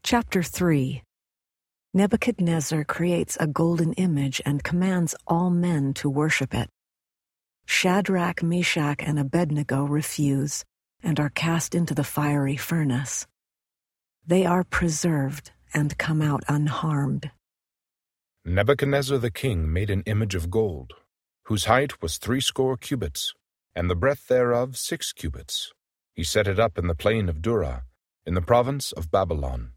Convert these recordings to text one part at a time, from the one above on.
Chapter 3. Nebuchadnezzar creates a golden image and commands all men to worship it. Shadrach, Meshach, and Abednego refuse and are cast into the fiery furnace. They are preserved and come out unharmed. Nebuchadnezzar the king made an image of gold, whose height was 60 cubits, and the breadth thereof 6 cubits. He set it up in the plain of Dura, in the province of Babylon.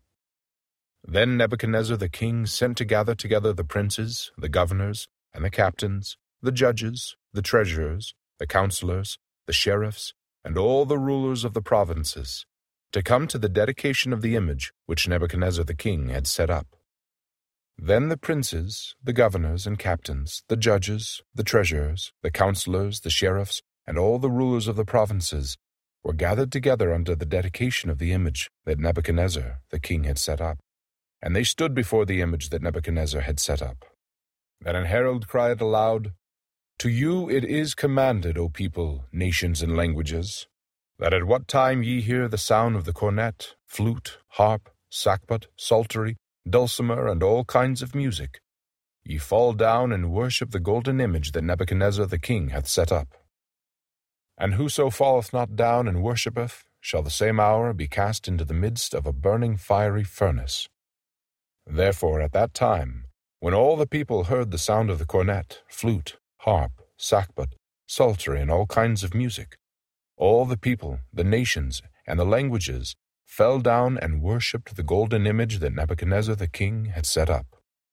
Then Nebuchadnezzar the king sent to gather together the princes, the governors, and the captains, the judges, the treasurers, the counselors, the sheriffs, and all the rulers of the provinces, to come to the dedication of the image which Nebuchadnezzar the king had set up. Then the princes, the governors and captains, the judges, the treasurers, the counselors, the sheriffs, and all the rulers of the provinces were gathered together under the dedication of the image that Nebuchadnezzar the king had set up. And they stood before the image that Nebuchadnezzar had set up. Then an herald cried aloud, "To you it is commanded, O people, nations, and languages, that at what time ye hear the sound of the cornet, flute, harp, sackbut, psaltery, dulcimer, and all kinds of music, ye fall down and worship the golden image that Nebuchadnezzar the king hath set up. And whoso falleth not down and worshippeth shall the same hour be cast into the midst of a burning fiery furnace." Therefore at that time, when all the people heard the sound of the cornet, flute, harp, sackbut, psaltery, and all kinds of music, all the people, the nations, and the languages fell down and worshipped the golden image that Nebuchadnezzar the king had set up.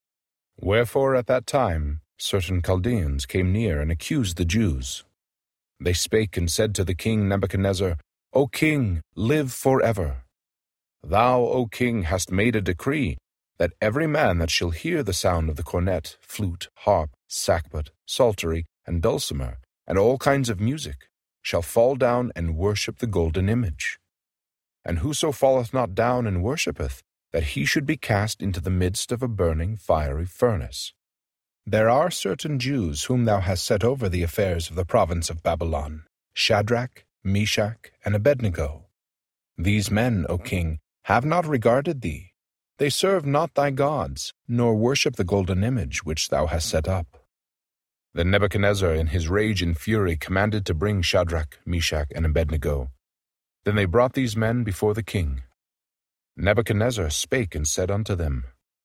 Wherefore at that time certain Chaldeans came near and accused the Jews. They spake and said to the king Nebuchadnezzar, "O king, live forever. Thou, O king, hast made a decree that every man that shall hear the sound of the cornet, flute, harp, sackbut, psaltery, and dulcimer, and all kinds of music, shall fall down and worship the golden image. And whoso falleth not down and worshippeth, that he should be cast into the midst of a burning fiery furnace. There are certain Jews whom thou hast set over the affairs of the province of Babylon, Shadrach, Meshach, and Abednego. These men, O king, have not regarded thee. They serve not thy gods, nor worship the golden image which thou hast set up." Then Nebuchadnezzar in his rage and fury commanded to bring Shadrach, Meshach, and Abednego. Then they brought these men before the king. Nebuchadnezzar spake and said unto them,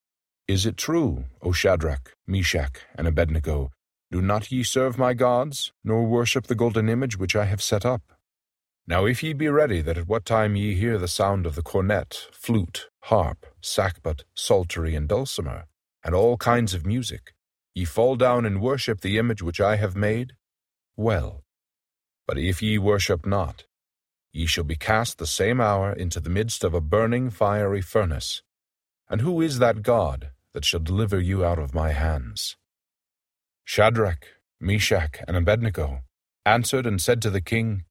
"Is it true, O Shadrach, Meshach, and Abednego, do not ye serve my gods, nor worship the golden image which I have set up? Now if ye be ready that at what time ye hear the sound of the cornet, flute, harp, sackbut, psaltery, and dulcimer, and all kinds of music, ye fall down and worship the image which I have made, well. But if ye worship not, ye shall be cast the same hour into the midst of a burning fiery furnace. And who is that God that shall deliver you out of my hands?" Shadrach, Meshach, and Abednego answered and said to the king,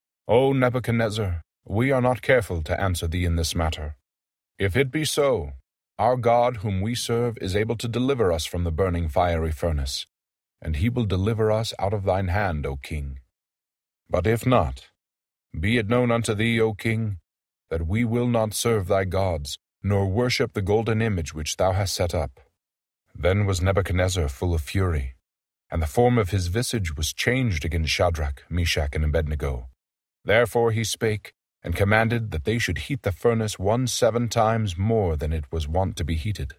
"O Nebuchadnezzar, we are not careful to answer thee in this matter. If it be so, our God whom we serve is able to deliver us from the burning fiery furnace, and he will deliver us out of thine hand, O king. But if not, be it known unto thee, O king, that we will not serve thy gods, nor worship the golden image which thou hast set up." Then was Nebuchadnezzar full of fury, and the form of his visage was changed against Shadrach, Meshach, and Abednego. Therefore he spake, and commanded that they should heat the furnace 17 times more than it was wont to be heated.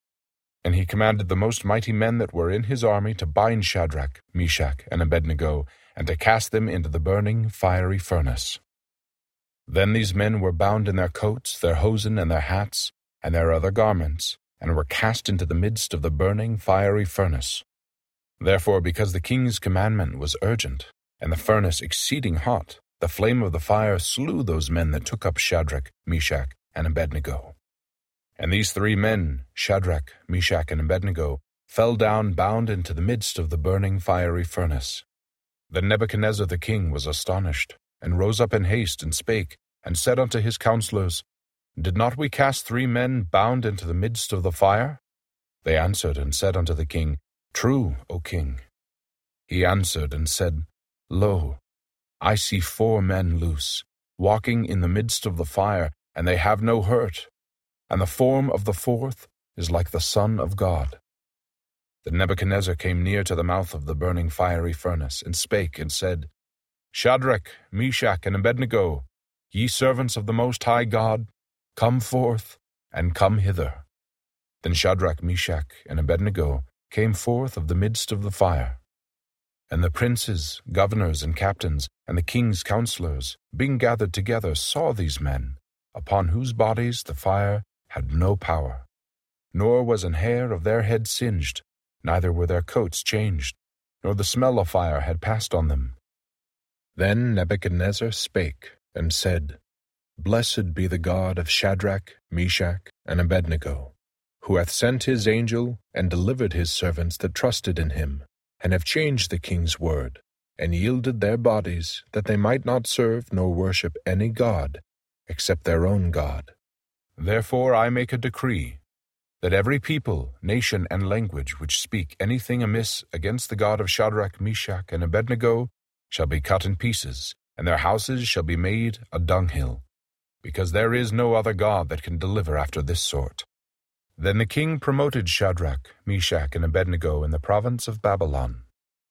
And he commanded the most mighty men that were in his army to bind Shadrach, Meshach, and Abednego, and to cast them into the burning fiery furnace. Then these men were bound in their coats, their hosen, and their hats, and their other garments, and were cast into the midst of the burning fiery furnace. Therefore, because the king's commandment was urgent, and the furnace exceeding hot, the flame of the fire slew those men that took up Shadrach, Meshach, and Abednego. And these 3 men, Shadrach, Meshach, and Abednego, fell down bound into the midst of the burning fiery furnace. Then Nebuchadnezzar the king was astonished, and rose up in haste, and spake, and said unto his counselors, "Did not we cast 3 men bound into the midst of the fire?" They answered and said unto the king, "True, O king." He answered and said, "Lo, I see 4 men loose, walking in the midst of the fire, and they have no hurt. and the form of the fourth is like the Son of God. Then Nebuchadnezzar came near to the mouth of the burning fiery furnace, and spake and said, Shadrach, Meshach, and Abednego, ye servants of the Most High God, come forth, and come hither. Then Shadrach, Meshach, and Abednego came forth of the midst of the fire. And the princes, governors, and captains, and the king's counselors, being gathered together, saw these men, upon whose bodies the fire had no power, nor was an hair of their head singed, neither were their coats changed, nor the smell of fire had passed on them. Then Nebuchadnezzar spake, and said, Blessed be the God of Shadrach, Meshach, and Abednego, who hath sent his angel, and delivered his servants that trusted in him, and have changed the king's word, and yielded their bodies, that they might not serve nor worship any god, except their own God. Therefore I make a decree, that every people, nation, and language which speak anything amiss against the God of Shadrach, Meshach, and Abednego shall be cut in pieces, and their houses shall be made a dunghill, because there is no other God that can deliver after this sort. Then the king promoted Shadrach, Meshach, and Abednego in the province of Babylon,